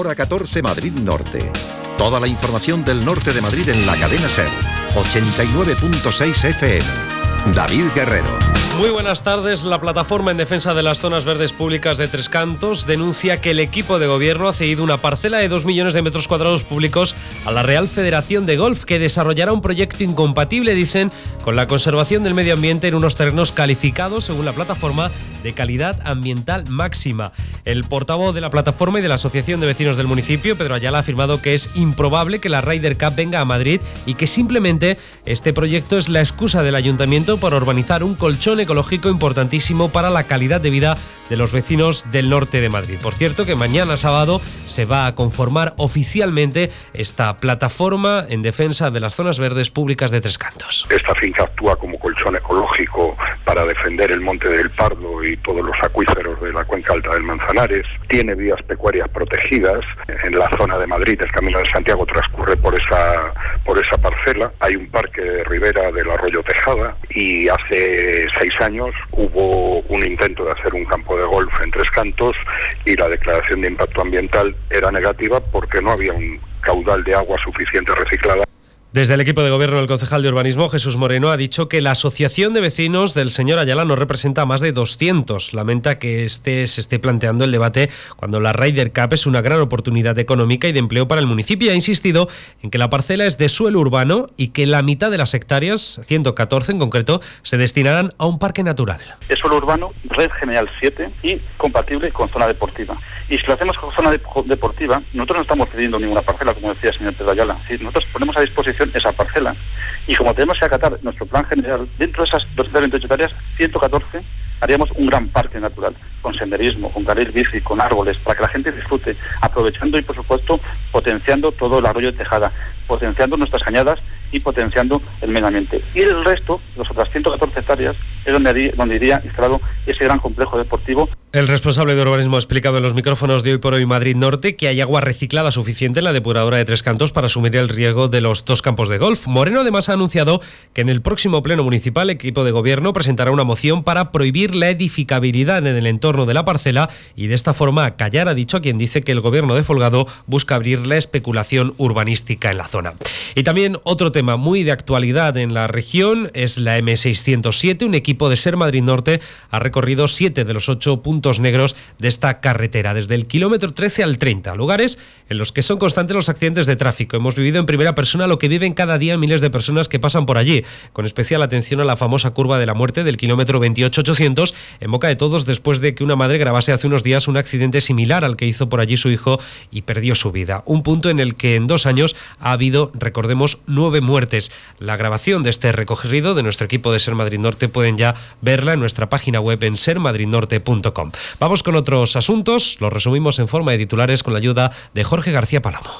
Hora 14 Madrid Norte. Toda la información del norte de Madrid en la cadena SER. 89.6 FM. David Guerrero. Muy buenas tardes. La plataforma en defensa de las zonas verdes públicas de Tres Cantos denuncia que el equipo de gobierno ha cedido una parcela de 2 millones de metros cuadrados públicos a la Real Federación de Golf, que desarrollará un proyecto incompatible, dicen, con la conservación del medio ambiente en unos terrenos calificados, según la plataforma, de calidad ambiental máxima. El portavoz de la plataforma y de la Asociación de Vecinos del municipio, Pedro Ayala, ha afirmado que es improbable que la Ryder Cup venga a Madrid y que simplemente este proyecto es la excusa del ayuntamiento para urbanizar un colchón ecológico importantísimo para la calidad de vida de los vecinos del norte de Madrid. Por cierto, que mañana sábado se va a conformar oficialmente esta plataforma en defensa de las zonas verdes públicas de Tres Cantos. Esta finca actúa como colchón ecológico para defender el Monte del Pardo y todos los acuíferos de la cuenca alta del Manzanares. Tiene vías pecuarias protegidas. En la zona de Madrid, el Camino de Santiago transcurre por esa parcela. Hay un parque de ribera del Arroyo Tejada y hace 6 años hubo un intento de hacer un campo de golf en Tres Cantos y la declaración de impacto ambiental era negativa porque no había un caudal de agua suficiente reciclada. Desde el equipo de gobierno, el concejal de urbanismo, Jesús Moreno, ha dicho que la asociación de vecinos del señor Ayala no representa a más de 200. Lamenta que se esté planteando el debate cuando la Ryder Cup es una gran oportunidad económica y de empleo para el municipio. Y ha insistido en que la parcela es de suelo urbano y que la mitad de las hectáreas, 114 en concreto, se destinarán a un parque natural. Es suelo urbano, red general 7 y compatible con zona deportiva. Y si lo hacemos con zona deportiva, nosotros no estamos cediendo ninguna parcela, como decía el señor Pedro Ayala. Sí, nosotros ponemos a disposición esa parcela y como tenemos que acatar nuestro plan general, dentro de esas 228 hectáreas, 114 haríamos un gran parque natural, con senderismo, con carril bici, con árboles, para que la gente disfrute, aprovechando y por supuesto potenciando todo el arroyo de Tejada, potenciando nuestras cañadas y potenciando el medio ambiente. Y el resto, las otras 114 hectáreas, es donde iría instalado ese gran complejo deportivo. El responsable de urbanismo ha explicado en los micrófonos de Hoy por Hoy Madrid Norte que hay agua reciclada suficiente en la depuradora de Tres Cantos para asumir el riego de los 2 campos de golf. Moreno además ha anunciado que en el próximo pleno municipal el equipo de gobierno presentará una moción para prohibir la edificabilidad en el entorno de la parcela y de esta forma callar, ha dicho, a quien dice que el gobierno de Folgado busca abrir la especulación urbanística en la zona. Y también otro tema muy de actualidad en la región es la M607. Un equipo de SER Madrid Norte ha recorrido 7 de los 8 puntos negros de esta carretera, desde el kilómetro 13 al 30, lugares en los que son constantes los accidentes de tráfico. Hemos vivido en primera persona lo que viven cada día miles de personas que pasan por allí, con especial atención a la famosa curva de la muerte del kilómetro 28-800, en boca de todos después de que una madre grabase hace unos días un accidente similar al que hizo por allí su hijo y perdió su vida. Un punto en el que en 2 años ha habido, recordemos, 9 muertes. La grabación de este recorrido de nuestro equipo de SER Madrid Norte pueden ya verla en nuestra página web en sermadridnorte.com. Vamos con otros asuntos, los resumimos en forma de titulares con la ayuda de Jorge García Palomo.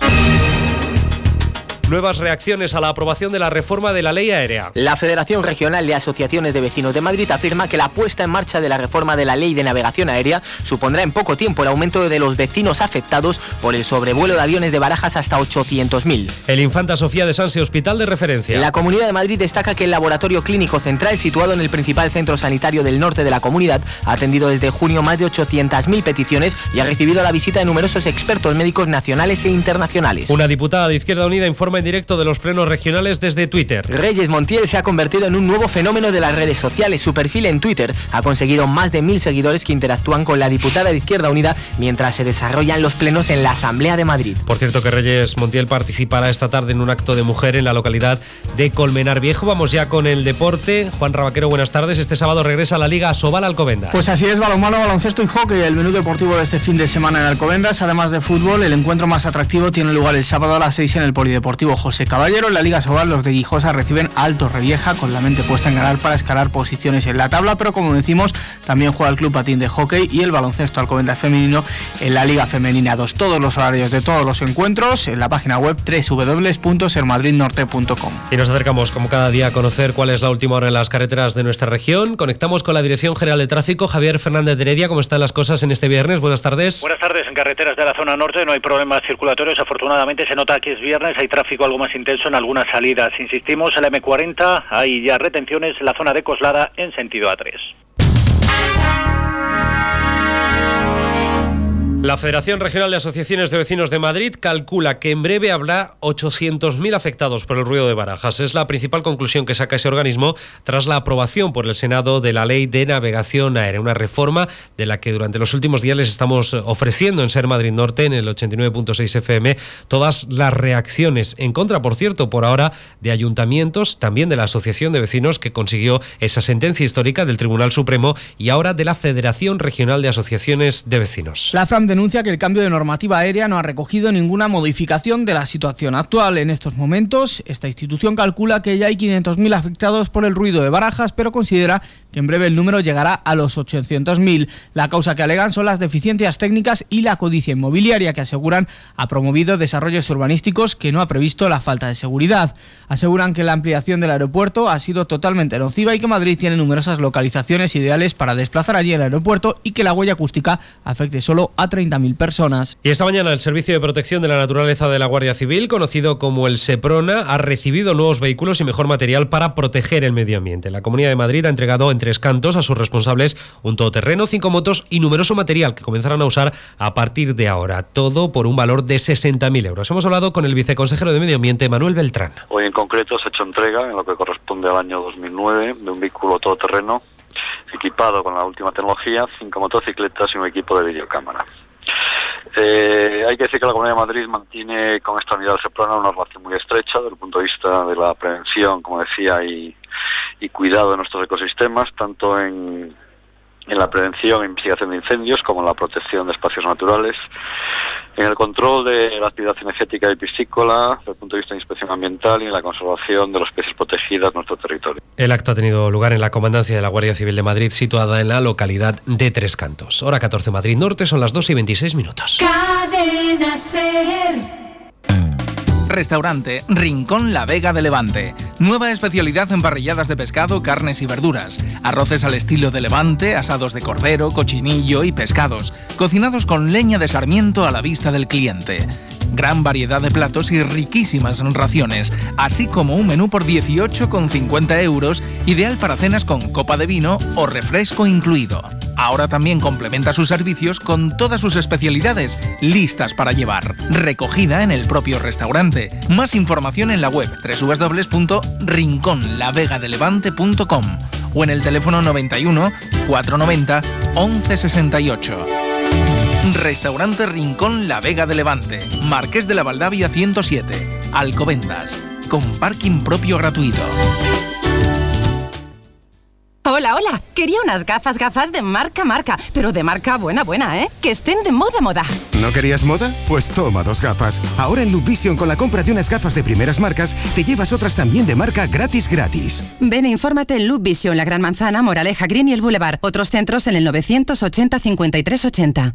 Nuevas reacciones a la aprobación de la reforma de la ley aérea. La Federación Regional de Asociaciones de Vecinos de Madrid afirma que la puesta en marcha de la reforma de la ley de navegación aérea supondrá en poco tiempo el aumento de los vecinos afectados por el sobrevuelo de aviones de Barajas hasta 800.000. El Infanta Sofía de Sanse, hospital de referencia. La Comunidad de Madrid destaca que el laboratorio clínico central, situado en el principal centro sanitario del norte de la comunidad, ha atendido desde junio más de 800.000 peticiones y ha recibido la visita de numerosos expertos médicos nacionales e internacionales. Una diputada de Izquierda Unida informa en directo de los plenos regionales desde Twitter. Reyes Montiel se ha convertido en un nuevo fenómeno de las redes sociales. Su perfil en Twitter ha conseguido más de 1.000 seguidores que interactúan con la diputada de Izquierda Unida mientras se desarrollan los plenos en la Asamblea de Madrid. Por cierto que Reyes Montiel participará esta tarde en un acto de mujer en la localidad de Colmenar Viejo. Vamos ya con el deporte. Juan Rabaquero, buenas tardes. Este sábado regresa a la Liga Asobal Alcobendas. Pues así es, balonmano, baloncesto y hockey. El menú deportivo de este fin de semana en Alcobendas. Además de fútbol, el encuentro más atractivo tiene lugar el sábado a las 6 en el Polideportivo José Caballero. En la Liga Asobal, los de Guijosa reciben a Alto Revieja con la mente puesta en ganar para escalar posiciones en la tabla, pero como decimos, también juega el Club Patín de Hockey y el baloncesto Alcobendas femenino en la Liga Femenina 2. Todos los horarios de todos los encuentros en la página web www.sermadridnorte.com. Y nos acercamos como cada día a conocer cuál es la última hora en las carreteras de nuestra región. Conectamos con la Dirección General de Tráfico. Javier Fernández de Heredia, ¿cómo están las cosas en este viernes? Buenas tardes. Buenas tardes. En carreteras de la zona norte no hay problemas circulatorios. Afortunadamente se nota que es viernes, hay tráfico algo más intenso en algunas salidas. Insistimos, en la M40 hay ya retenciones en la zona de Coslada en sentido A3. La Federación Regional de Asociaciones de Vecinos de Madrid calcula que en breve habrá 800.000 afectados por el ruido de Barajas. Es la principal conclusión que saca ese organismo tras la aprobación por el Senado de la Ley de Navegación Aérea, una reforma de la que durante los últimos días les estamos ofreciendo en Ser Madrid Norte, en el 89.6 FM, todas las reacciones en contra, por cierto, por ahora, de ayuntamientos, también de la Asociación de Vecinos que consiguió esa sentencia histórica del Tribunal Supremo, y ahora de la Federación Regional de Asociaciones de Vecinos. La FRAM denuncia que el cambio de normativa aérea no ha recogido ninguna modificación de la situación actual. En estos momentos, esta institución calcula que ya hay 500.000 afectados por el ruido de Barajas, pero considera que en breve el número llegará a los 800.000. La causa que alegan son las deficiencias técnicas y la codicia inmobiliaria, que aseguran ha promovido desarrollos urbanísticos que no ha previsto la falta de seguridad. Aseguran que la ampliación del aeropuerto ha sido totalmente nociva y que Madrid tiene numerosas localizaciones ideales para desplazar allí el aeropuerto y que la huella acústica afecte solo a 30.000 personas. Y esta mañana el Servicio de Protección de la Naturaleza de la Guardia Civil, conocido como el SEPRONA, ha recibido nuevos vehículos y mejor material para proteger el medio ambiente. La Comunidad de Madrid ha entregado en Tres Cantos a sus responsables un todoterreno, 5 motos y numeroso material que comenzarán a usar a partir de ahora. Todo por un valor de 60.000 euros. Hemos hablado con el viceconsejero de Medio Ambiente, Manuel Beltrán. Hoy en concreto se ha hecho entrega, en lo que corresponde al año 2009, de un vehículo todoterreno equipado con la última tecnología, 5 motocicletas y un equipo de videocámara. Hay que decir que la Comunidad de Madrid mantiene con esta unidad del SEPRONA una relación muy estrecha desde el punto de vista de la prevención, como decía, y cuidado de nuestros ecosistemas, tanto en la prevención e investigación de incendios como en la protección de espacios naturales, en el control de la actividad cinegética y piscícola desde el punto de vista de inspección ambiental y en la conservación de las especies protegidas en nuestro territorio. El acto ha tenido lugar en la Comandancia de la Guardia Civil de Madrid, situada en la localidad de Tres Cantos. Hora 14, Madrid Norte, son las 2:26. Cadena Ser. Restaurante Rincón La Vega de Levante. Nueva especialidad en parrilladas de pescado, carnes y verduras. Arroces al estilo de Levante, asados de cordero, cochinillo y pescados. Cocinados con leña de sarmiento a la vista del cliente. Gran variedad de platos y riquísimas raciones, así como un menú por 18,50 euros, ideal para cenas con copa de vino o refresco incluido. Ahora también complementa sus servicios con todas sus especialidades listas para llevar, recogida en el propio restaurante. Más información en la web www.rinconlavegadelevante.com o en el teléfono 91 490 1168. Restaurante Rincón La Vega de Levante, Marqués de la Valdavia 107, Alcobendas, con parking propio gratuito. Hola, quería unas gafas de marca, pero de marca buena, ¿eh? Que estén de moda. ¿No querías moda? Pues toma 2 gafas. Ahora en Look Vision, con la compra de unas gafas de primeras marcas, te llevas otras también de marca gratis. Ven e infórmate en Look Vision, La Gran Manzana, Moraleja, Green y el Boulevard. Otros centros en el 980 53 80.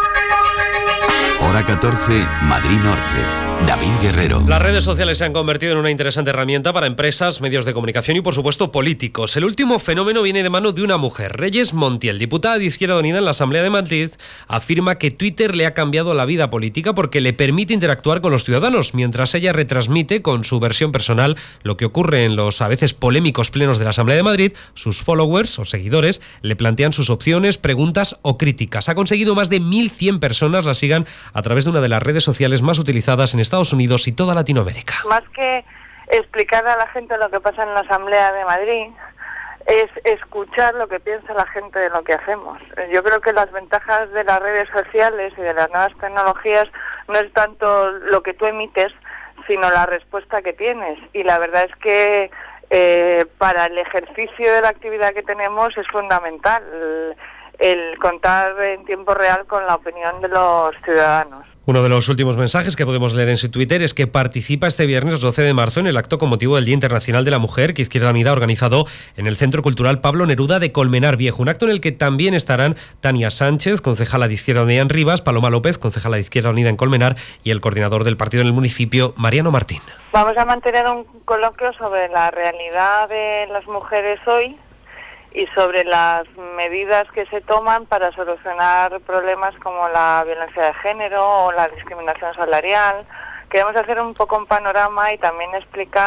Hora 14, Madrid Norte. David Guerrero. Las redes sociales se han convertido en una interesante herramienta para empresas, medios de comunicación y, por supuesto, políticos. El último fenómeno viene de mano de una mujer. Reyes Montiel, diputada de Izquierda Unida en la Asamblea de Madrid, afirma que Twitter le ha cambiado la vida política porque le permite interactuar con los ciudadanos, mientras ella retransmite con su versión personal lo que ocurre en los a veces polémicos plenos de la Asamblea de Madrid. Sus followers o seguidores le plantean sus opciones, preguntas o críticas. Ha conseguido más de 1.100 personas la sigan a través de una de las redes sociales más utilizadas en Estados Unidos y toda Latinoamérica. Más que explicar a la gente lo que pasa en la Asamblea de Madrid, es escuchar lo que piensa la gente de lo que hacemos. Yo creo que las ventajas de las redes sociales y de las nuevas tecnologías no es tanto lo que tú emites, sino la respuesta que tienes. Y la verdad es que para el ejercicio de la actividad que tenemos es fundamental el contar en tiempo real con la opinión de los ciudadanos. Uno de los últimos mensajes que podemos leer en su Twitter es que participa este viernes 12 de marzo en el acto con motivo del Día Internacional de la Mujer que Izquierda Unida ha organizado en el Centro Cultural Pablo Neruda de Colmenar Viejo. Un acto en el que también estarán Tania Sánchez, concejala de Izquierda Unida en Rivas, Paloma López, concejala de Izquierda Unida en Colmenar, y el coordinador del partido en el municipio, Mariano Martín. Vamos a mantener un coloquio sobre la realidad de las mujeres hoy y sobre las medidas que se toman para solucionar problemas como la violencia de género o la discriminación salarial. Queremos hacer un poco un panorama y también explicar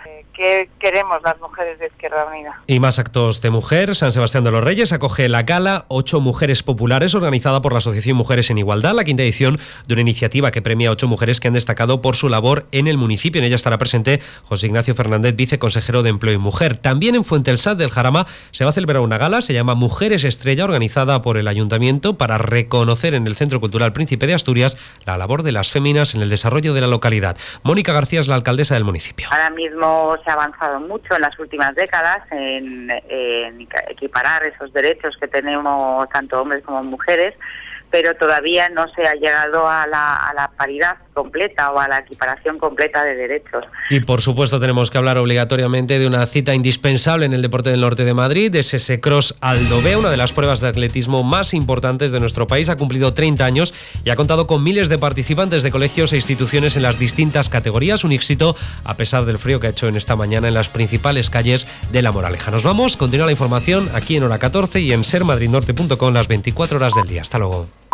¿Qué queremos las mujeres de Izquierda Unida? Y más actos de mujer. San Sebastián de los Reyes acoge la gala 8 Mujeres Populares, organizada por la Asociación Mujeres en Igualdad, la quinta edición de una iniciativa que premia a 8 mujeres que han destacado por su labor en el municipio. En ella estará presente José Ignacio Fernández, viceconsejero de Empleo y Mujer. También en Fuentelsat del Jarama se va a celebrar una gala, se llama Mujeres Estrella, organizada por el Ayuntamiento para reconocer en el Centro Cultural Príncipe de Asturias la labor de las féminas en el desarrollo de la localidad. Mónica García es la alcaldesa del municipio. Ahora mismo se ha avanzado mucho en las últimas décadas en equiparar esos derechos que tenemos tanto hombres como mujeres, pero todavía no se ha llegado a la paridad completa o a la equiparación completa de derechos. Y por supuesto tenemos que hablar obligatoriamente de una cita indispensable en el deporte del norte de Madrid, es ese Cross Aldovea, una de las pruebas de atletismo más importantes de nuestro país. Ha cumplido 30 años y ha contado con miles de participantes de colegios e instituciones en las distintas categorías. Un éxito a pesar del frío que ha hecho en esta mañana en las principales calles de La Moraleja. Nos vamos, continúa la información aquí en Hora 14 y en sermadridnorte.com las 24 horas del día. Hasta luego.